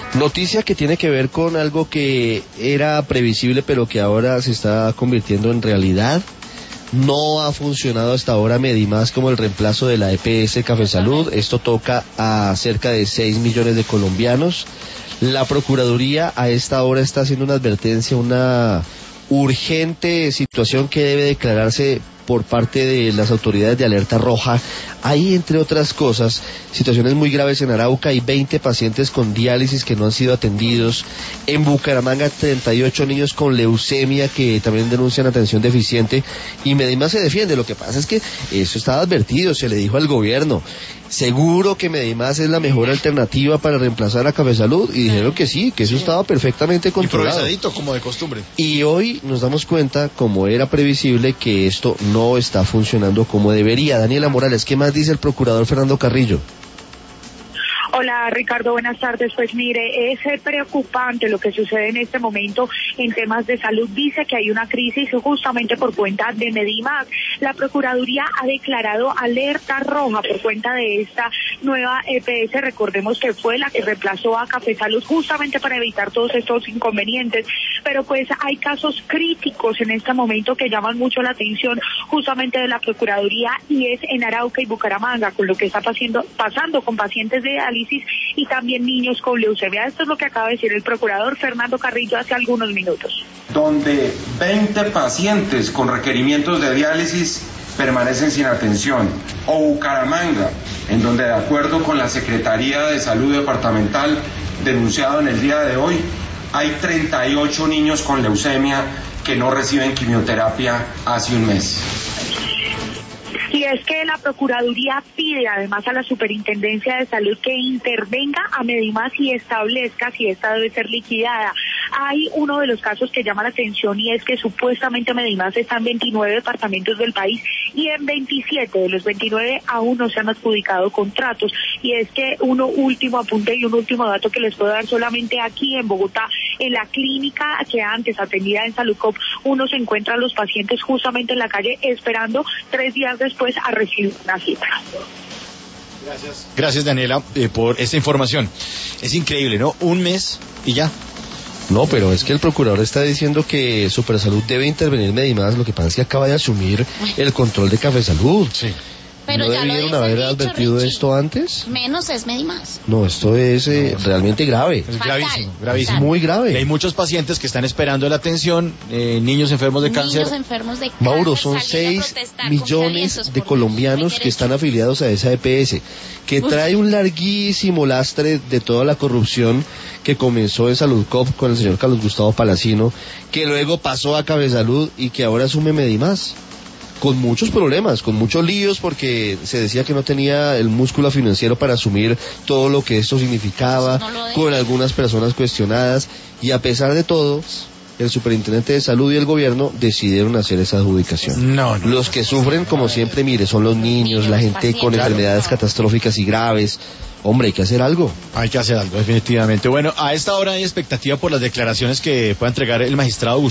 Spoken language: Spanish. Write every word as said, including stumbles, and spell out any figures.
Noticia que tiene que ver con algo que era previsible pero que ahora se está convirtiendo en realidad. No ha funcionado hasta ahora Medimás como el reemplazo de la E P S Café Salud. Esto toca a cerca de seis millones de colombianos. La Procuraduría a esta hora está haciendo una advertencia, una urgente situación que debe declararse por parte de las autoridades de alerta roja. Hay, entre otras cosas, situaciones muy graves en Arauca. Hay veinte pacientes con diálisis que no han sido atendidos. En Bucaramanga, treinta y ocho niños con leucemia que también denuncian atención deficiente. Y Medimás se defiende. Lo que pasa es que eso estaba advertido, se le dijo al gobierno. Seguro que Medimás es la mejor alternativa para reemplazar a Café Salud. Y dijeron que sí, que eso sí. Estaba perfectamente controlado. Improvisadito, como de costumbre. Y hoy nos damos cuenta, como era previsible, que esto no está funcionando como debería. Daniela Morales, ¿qué más dice el procurador Fernando Carrillo? Hola Ricardo, buenas tardes. Pues mire, es preocupante lo que sucede en este momento en temas de salud. Dice que hay una crisis justamente por cuenta de Medimás. La Procuraduría ha declarado alerta roja por cuenta de esta nueva E P S. Recordemos que fue la que reemplazó a Café Salud justamente para evitar todos estos inconvenientes. Pero pues hay casos críticos en este momento que llaman mucho la atención justamente de la Procuraduría, y es en Arauca y Bucaramanga, con lo que está pasando, pasando con pacientes de diálisis y también niños con leucemia. Esto es lo que acaba de decir el procurador Fernando Carrillo hace algunos minutos. Donde veinte pacientes con requerimientos de diálisis permanecen sin atención. O Bucaramanga, en donde de acuerdo con la Secretaría de Salud Departamental denunciado en el día de hoy, hay treinta y ocho niños con leucemia que no reciben quimioterapia hace un mes. Y es que la Procuraduría pide además a la Superintendencia de Salud que intervenga a Medimás y establezca si esta debe ser liquidada. Hay uno de los casos que llama la atención, y es que supuestamente Medimás está en veintinueve departamentos del país y en veintisiete de los veintinueve aún no se han adjudicado contratos. Y es que uno último apunte y un último dato que les puedo dar: solamente aquí en Bogotá, en la clínica que antes atendía en Saludcop, uno se encuentra a los pacientes justamente en la calle esperando tres días después a recibir una cita. Gracias. Gracias, Daniela, eh, por esta información. Es increíble, ¿no? Un mes y ya. No, pero es que el procurador está diciendo que Supersalud debe intervenir Medimás. Lo que pasa es que acaba de asumir el control de Café Salud. Sí. Pero ¿No ya debieron lo haber dicho, advertido Richie. esto antes? Menos es Medimás. No, esto es eh, No. realmente grave. Es Fatal. gravísimo, gravísimo. Es muy Y grave. hay muchos pacientes que están esperando la atención, eh, niños enfermos de cáncer. Niños enfermos de cáncer. Mauro, son saliendo a seis protestar millones contra de por colombianos los que están afiliados a esa E P S, que trae un larguísimo lastre de toda la corrupción que comenzó en Saludcop con el señor Carlos Gustavo Palacino, que luego pasó a Café Salud y que ahora asume Medimás. Con muchos problemas, con muchos líos, porque se decía que no tenía el músculo financiero para asumir todo lo que esto significaba, No lo con algunas personas cuestionadas, y a pesar de todo, el superintendente de salud y el gobierno decidieron hacer esa adjudicación. No, no. Los que sufren, como siempre, mire, son los niños, la gente con enfermedades catastróficas y graves. Hombre, hay que hacer algo. Hay que hacer algo, definitivamente. Bueno, a esta hora hay expectativa por las declaraciones que pueda entregar el magistrado